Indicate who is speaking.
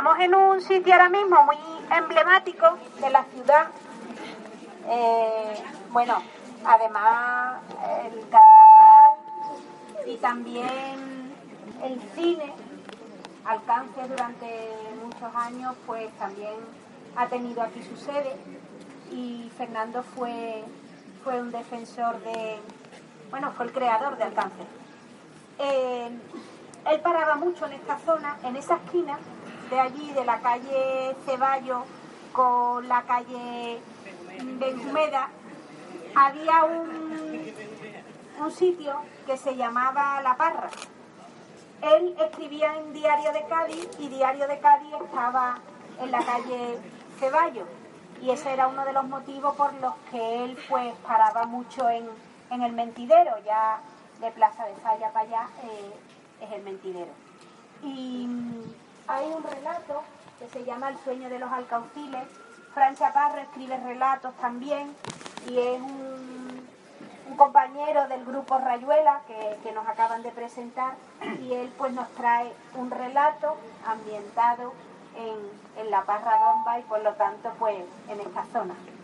Speaker 1: Estamos en un sitio ahora mismo muy emblemático de la ciudad. Bueno, además el carnaval y también el cine, Alcance durante muchos años, pues también ha tenido aquí su sede, y Fernando fue un defensor fue el creador de Alcance. Él paraba mucho en esta zona, en esa esquina de allí, de la calle Ceballos con la calle Benjumeda, había un sitio que se llamaba La Parra. Él escribía en Diario de Cádiz, y Diario de Cádiz estaba en la calle Ceballos, y ese era uno de los motivos por los que él pues paraba mucho en el Mentidero. Ya de Plaza de Falla para allá es el Mentidero. Y hay un relato que se llama El sueño de los alcauciles. Fran Chaparro escribe relatos también, y es un compañero del grupo Rayuela que nos acaban de presentar, y él pues nos trae un relato ambientado en La Parra Bomba, y por lo tanto pues en esta zona.